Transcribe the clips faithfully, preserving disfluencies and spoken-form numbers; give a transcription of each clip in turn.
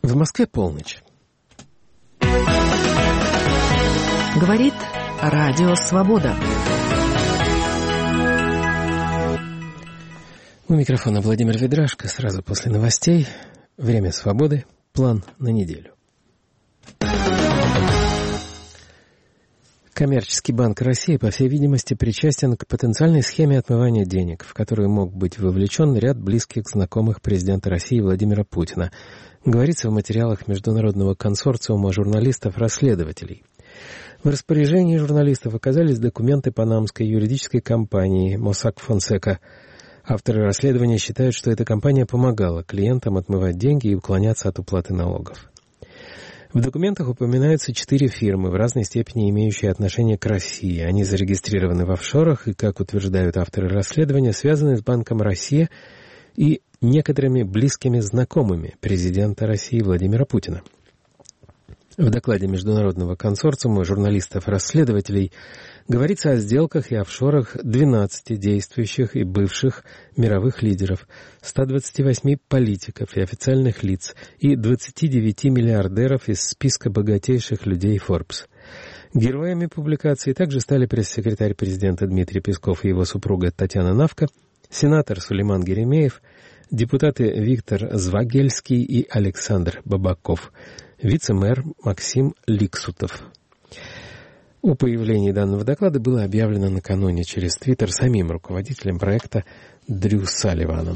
В Москве полночь. Говорит Радио Свобода. У микрофона Владимир Ведрашко. Сразу после новостей. Время свободы. План на неделю. Коммерческий банк России, по всей видимости, причастен к потенциальной схеме отмывания денег, в которую мог быть вовлечен ряд близких знакомых президента России Владимира Путина, говорится в материалах Международного консорциума журналистов-расследователей. В распоряжении журналистов оказались документы панамской юридической компании Mossack Fonseca. Авторы расследования считают, что эта компания помогала клиентам отмывать деньги и уклоняться от уплаты налогов. В документах упоминаются четыре фирмы, в разной степени имеющие отношение к России. Они зарегистрированы в офшорах и, как утверждают авторы расследования, связаны с Банком России и некоторыми близкими знакомыми президента России Владимира Путина. В докладе Международного консорциума журналистов-расследователей говорится о сделках и офшорах двенадцати действующих и бывших мировых лидеров, ста двадцати восьми политиков и официальных лиц и двадцати девяти миллиардеров из списка богатейших людей Forbes. Героями публикации также стали пресс-секретарь президента Дмитрий Песков и его супруга Татьяна Навка, сенатор Сулейман Геремеев, депутаты Виктор Звагельский и Александр Бабаков, вице-мэр Максим Ликсутов. О появлении данного доклада было объявлено накануне через Твиттер самим руководителем проекта Дрю Салливаном.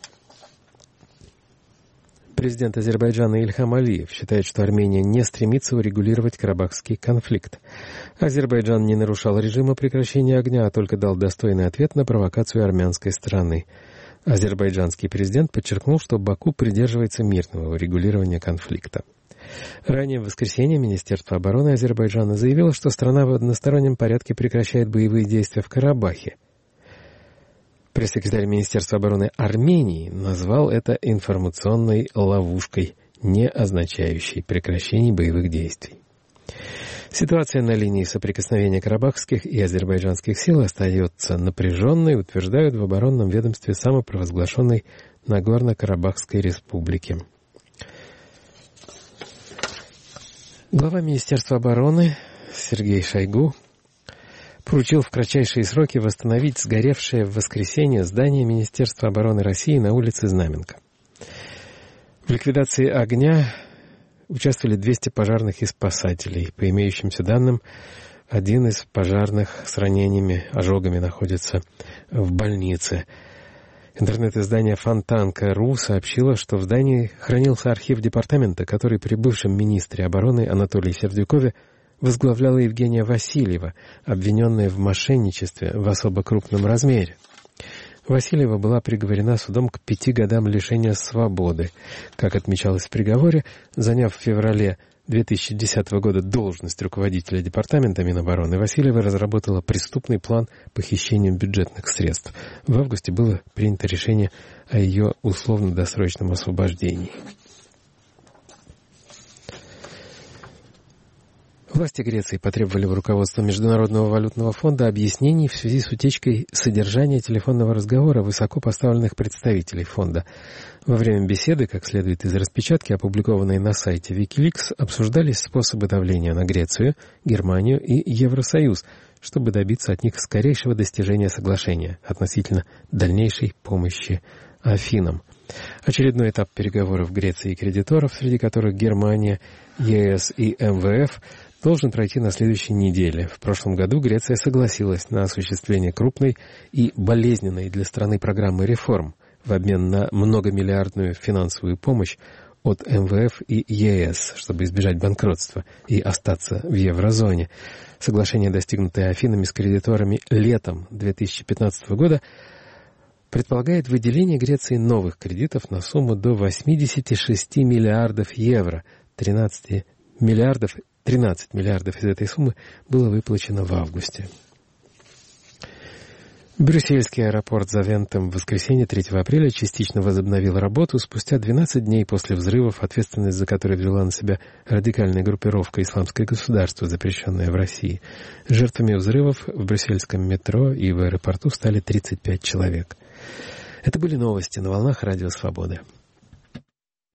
Президент Азербайджана Ильхам Алиев считает, что Армения не стремится урегулировать карабахский конфликт. Азербайджан не нарушал режима прекращения огня, а только дал достойный ответ на провокацию армянской стороны. Азербайджанский президент подчеркнул, что Баку придерживается мирного урегулирования конфликта. Ранее в воскресенье Министерство обороны Азербайджана заявило, что страна в одностороннем порядке прекращает боевые действия в Карабахе. Пресс-секретарь Министерства обороны Армении назвал это информационной ловушкой, не означающей прекращение боевых действий. Ситуация на линии соприкосновения карабахских и азербайджанских сил остается напряженной, утверждают в оборонном ведомстве самопровозглашенной Нагорно-Карабахской республики. Глава Министерства обороны Сергей Шойгу поручил в кратчайшие сроки восстановить сгоревшее в воскресенье здание Министерства обороны России на улице Знаменка. В ликвидации огня участвовали двести пожарных и спасателей. По имеющимся данным, один из пожарных с ранениями, ожогами находится в больнице. Интернет-издание Фонтанка.ру сообщило, что в здании хранился архив департамента, который при бывшем министре обороны Анатолии Сердюкове возглавляла Евгения Васильева, обвиненная в мошенничестве в особо крупном размере. Васильева была приговорена судом к пяти годам лишения свободы. Как отмечалось в приговоре, заняв в феврале две тысячи десятого года должность руководителя департамента Минобороны, Васильева разработала преступный план по хищению бюджетных средств. В августе было принято решение о ее условно-досрочном освобождении. Власти Греции потребовали у руководства Международного валютного фонда объяснений в связи с утечкой содержания телефонного разговора высокопоставленных представителей фонда. Во время беседы, как следует из распечатки, опубликованной на сайте Wikileaks, обсуждались способы давления на Грецию, Германию и Евросоюз, чтобы добиться от них скорейшего достижения соглашения относительно дальнейшей помощи Афинам. Очередной этап переговоров Греции и кредиторов, среди которых Германия, ЕС и эм вэ эф, должен пройти на следующей неделе. В прошлом году Греция согласилась на осуществление крупной и болезненной для страны программы реформ в обмен на многомиллиардную финансовую помощь от эм вэ эф и ЕС, чтобы избежать банкротства и остаться в еврозоне. Соглашение, достигнутое Афинами с кредиторами летом две тысячи пятнадцатого года, предполагает выделение Греции новых кредитов на сумму до восемьдесят шесть миллиардов евро, тринадцать миллиардов тринадцать миллиардов из этой суммы было выплачено в августе. Брюссельский аэропорт Завентем в воскресенье третьего апреля частично возобновил работу спустя двенадцать дней после взрывов, ответственность за которые взяла на себя радикальная группировка «Исламское государство», запрещенное в России. Жертвами взрывов в брюссельском метро и в аэропорту стали тридцать пять человек. Это были новости на волнах Радио Свободы.